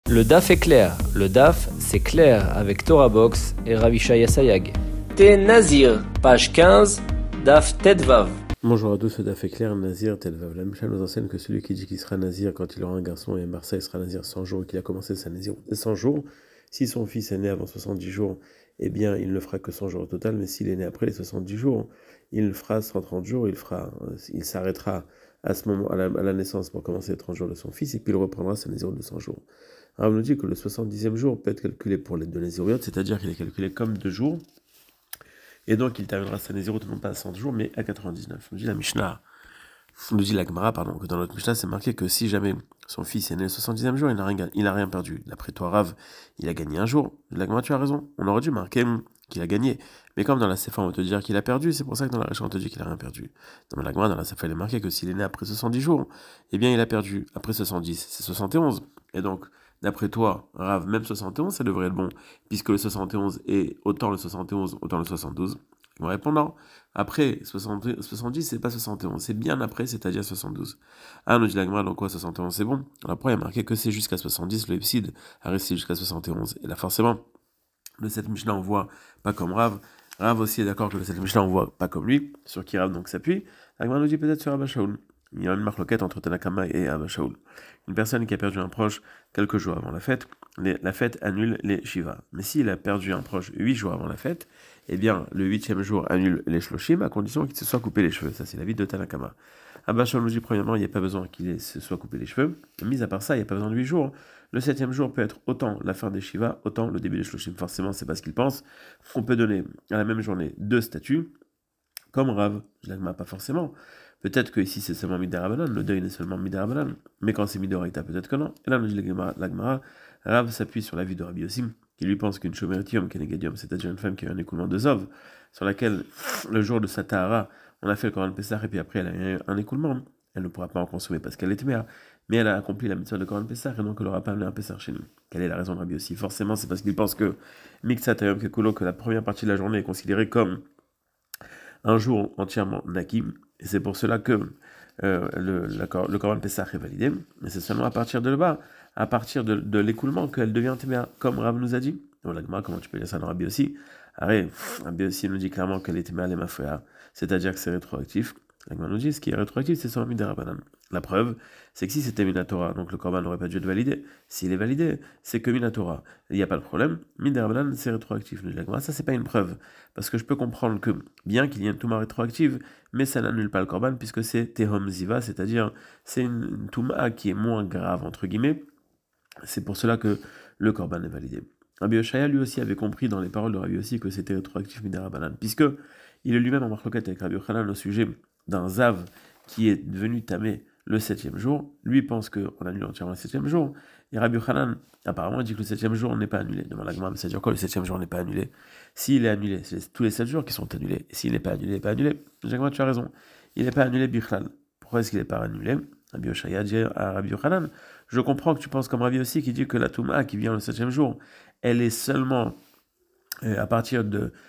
Le DAF est clair. Le DAF, c'est clair avec Torah Box et Ravishaya Sayag. T'es Nazir, page 15, DAF Tedvav. Bonjour à tous, ce DAF est clair, Nazir Tedvav. La Mishnah nous enseigne que celui qui dit qu'il sera Nazir quand il aura un garçon et un Marseille sera Nazir 100 jours et qu'il a commencé sa Nazir 100 jours. Si son fils est né avant 70 jours, eh bien il ne fera que 100 jours au total, mais s'il est né après les 70 jours, il fera 130 jours, il s'arrêtera à ce moment, à la naissance pour commencer les 30 jours de son fils, et puis il reprendra sa Nazir de 100 jours. Alors on nous dit que le 70e jour peut être calculé pour les deux Naziriotes, c'est-à-dire qu'il est calculé comme 2 jours, et donc il terminera sa Nazirut non pas à 100 jours, mais à 99. On nous dit la Mishnah, nous dit la Gemara, que dans notre Mishnah, c'est marqué que si jamais son fils est né le 70e jour, il n'a rien perdu. D'après toi, Rav, il a gagné un jour. La Gemara, tu as raison. On aurait dû marquer qu'il a gagné. Mais comme dans la Sefa, on va te dire qu'il a perdu, c'est pour ça que dans la Récha, on te dit qu'il a rien perdu. Dans la Gemara, dans la Sefa, il est marqué que s'il est né après 70 jours, eh bien, il a perdu. Après 70, c'est 71. Et donc, d'après toi, Rav, même 71, ça devrait être bon, puisque le 71 est autant le 71, autant le 72. En répondant, après 70, c'est pas 71, c'est bien après, c'est-à-dire 72. Ah, nous dit la Gemara, donc quoi, 71, c'est bon. Alors après, il y a marqué que c'est jusqu'à 70, le Epsid a resté jusqu'à 71. Et là, forcément, de cette Mishnah, on voit pas comme Rav. Rav aussi est d'accord que de cette Mishnah, on voit pas comme lui, sur qui Rav donc s'appuie. La Gemara nous dit peut-être sur Abba Shaul. Il y a une marloquette entre Tanakama et Abba Shaul. Une personne qui a perdu un proche quelques jours avant la fête annule les Shiva. Mais s'il a perdu un proche 8 jours avant la fête, eh bien, le 8e jour annule les Shloshim à condition qu'il se soit coupé les cheveux. Ça, c'est l'avis de Tanakama. Abba Shaul nous dit, premièrement, il n'y a pas besoin qu'il se soit coupé les cheveux. Mis à part ça, il n'y a pas besoin de 8 jours. Le 7e jour peut être autant la fin des Shiva, autant le début des Shloshim. Forcément, c'est parce qu'il pense qu'on peut donner à la même journée 2 statuts, comme Rav. Je l'admets pas forcément. Peut-être que ici c'est seulement Midarabanan, le deuil n'est seulement Midarabanan, mais quand c'est Midoraita, peut-être que non. Et là, nous dit la Gemara, Rav s'appuie sur l'avis de Rabbi Yossim, qui lui pense qu'une Shomeritium, Kenegadium, c'est-à-dire une femme qui a eu un écoulement de Zov, sur laquelle, le jour de sa Tahara, on a fait le Korban Pessah, et puis après elle a eu un écoulement. Elle ne pourra pas en consommer parce qu'elle est méa, mais elle a accompli la mitzvah de Korban Pessah, et donc elle n'aura pas amené un Pessah chez nous. Quelle est la raison de Rabbi Yossi? Forcément, c'est parce qu'il pense que Miksatayom Kekulo, que la première partie de la journée est considérée comme un jour entièrement nakim, et c'est pour cela que le Korban Pessah est validé, mais c'est seulement à partir de là-bas, à partir de l'écoulement, qu'elle devient téméa, comme Rav nous a dit. Donc la Gemara, comment tu peux dire ça dans Rabbi aussi? Rabbi aussi nous dit clairement qu'elle est téméa les mafouya, c'est-à-dire que c'est rétroactif. La Gemara nous dit ce qui est rétroactif, c'est seulement Midarabanan. La preuve, c'est que si c'était Minatora, donc le Korban n'aurait pas dû être validé. S'il est validé, c'est que Minatora. Il n'y a pas de problème. Midarabanan, c'est rétroactif. Nous dit la Gemara, ça c'est pas une preuve, parce que je peux comprendre que bien qu'il y ait une Touma rétroactive, mais ça n'annule pas le Korban puisque c'est Tehom Ziva, c'est-à-dire c'est une Touma qui est moins grave entre guillemets. C'est pour cela que le Korban est validé. Rabbi Oshaya lui aussi avait compris dans les paroles de Rabbi aussi que c'était rétroactif Midarabanan, puisque il est lui-même en marloquette avec Rabbi Yochanan au sujet d'un Zav qui est devenu tamé le 7e jour. Lui pense qu'on annule entièrement le 7e jour. Et Rabbi Yochanan, apparemment, dit que le 7e jour n'est pas annulé. Demande la Gemara, mais ça veut dire quoi le 7e jour n'est pas annulé? S'il est annulé, c'est tous les 7 jours qui sont annulés. Et s'il n'est pas annulé, il n'est pas annulé. Jacques, tu as raison. Il n'est pas annulé Bichlal. Pourquoi est-ce qu'il n'est pas annulé? Rabbi Oshaya dit à Rabbi Yochanan, je comprends que tu penses comme Rabbi aussi qui dit que la Touma qui vient le 7e jour, elle est seulement à partir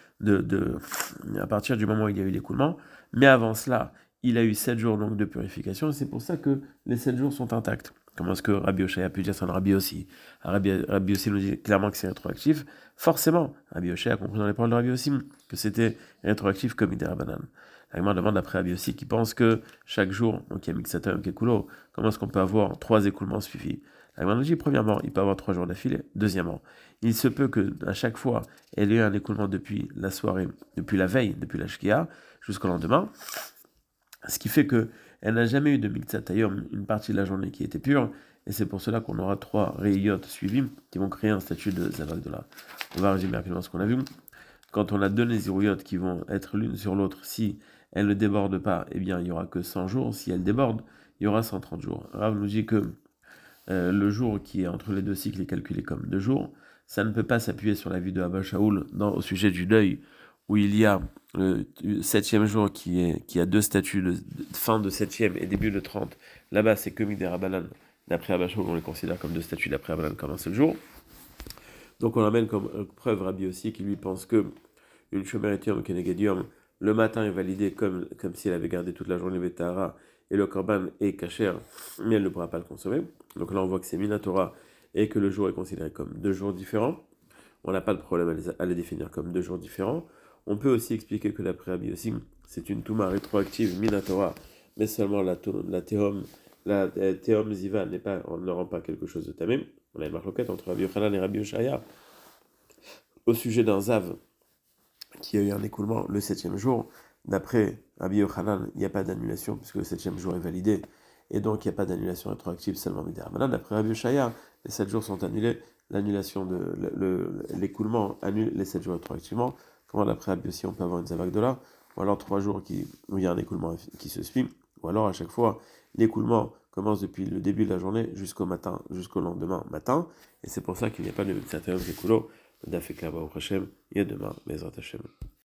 à partir du moment où il y a eu l'écoulement, mais avant cela, il a eu 7 jours donc, de purification, et c'est pour ça que les 7 jours sont intacts. Comment est-ce que Rabbi Oshaya a pu dire ça dans Rabbi aussi? Rabbi aussi nous dit clairement que c'est rétroactif. Forcément, Rabbi Oshaya a compris dans les paroles de Rabbi aussi que c'était rétroactif comme Midarabanan. La Gemara demande après Rabbi aussi qui pense que chaque jour, donc il y a Mixata et Kekulo, comment est-ce qu'on peut avoir 3 écoulements suffis? La Gemara nous dit premièrement, il peut avoir 3 jours d'affilée. Deuxièmement, il se peut que à chaque fois, elle ait eu un écoulement depuis la soirée, depuis la veille, depuis la Shkia, jusqu'au lendemain. Ce qui fait que elle n'a jamais eu de Miksatayom, une partie de la journée qui était pure, et c'est pour cela qu'on aura 3 Reyot suivis qui vont créer un statut de Zavagdola. On va résumer rapidement ce qu'on a vu. Quand on a 2 Néziruyot qui vont être l'une sur l'autre, si elles ne débordent pas, eh bien il n'y aura que 100 jours. Si elles débordent, il y aura 130 jours. Rav nous dit que le jour qui est entre les deux cycles est calculé comme 2 jours. Ça ne peut pas s'appuyer sur la vie de Abba Shaul au sujet du deuil, où il y a le 7e jour qui a 2 statuts de fin de 7e et début de 30. Là-bas, c'est que Midarabanan. D'après Abba Shaul, on les considère comme 2 statuts, d'après Abba comme un seul jour. Donc on l'amène comme preuve Rabbi aussi qui lui pense que une Shomeritium Kenegadium, le matin est validé comme si elle avait gardé toute la journée Betahara, et le Korban est cachère, mais elle ne pourra pas le consommer. Donc là on voit que c'est Minatora, et que le jour est considéré comme 2 jours différents, on n'a pas de problème à les définir comme 2 jours différents. On peut aussi expliquer que d'après Rabbi Yossi, c'est une Touma rétroactive Minatora, mais seulement la Théom Ziva on ne rend pas quelque chose de tamim. On a une marloquette entre Rabbi Yochanan et Rabbi Oshaya au sujet d'un Zav qui a eu un écoulement le 7e jour. D'après Rabbi Yochanan, il n'y a pas d'annulation puisque le 7e jour est validé, et donc il n'y a pas d'annulation rétroactive, seulement Midar. Maintenant, d'après Rabbi Oshaya, les 7 jours sont annulés, l'annulation de l'écoulement annule les 7 jours rétroactivement. Comment d'après Rabbi Yossi on peut avoir une Zavagdola, ou alors 3 jours où il y a un écoulement qui se suit, ou alors à chaque fois l'écoulement commence depuis le début de la journée jusqu'au lendemain matin, et c'est pour ça qu'il n'y a pas de Mitzatayom Zekulo, Dafekla Baruch Hashem, et demain, Bezrat Hashem.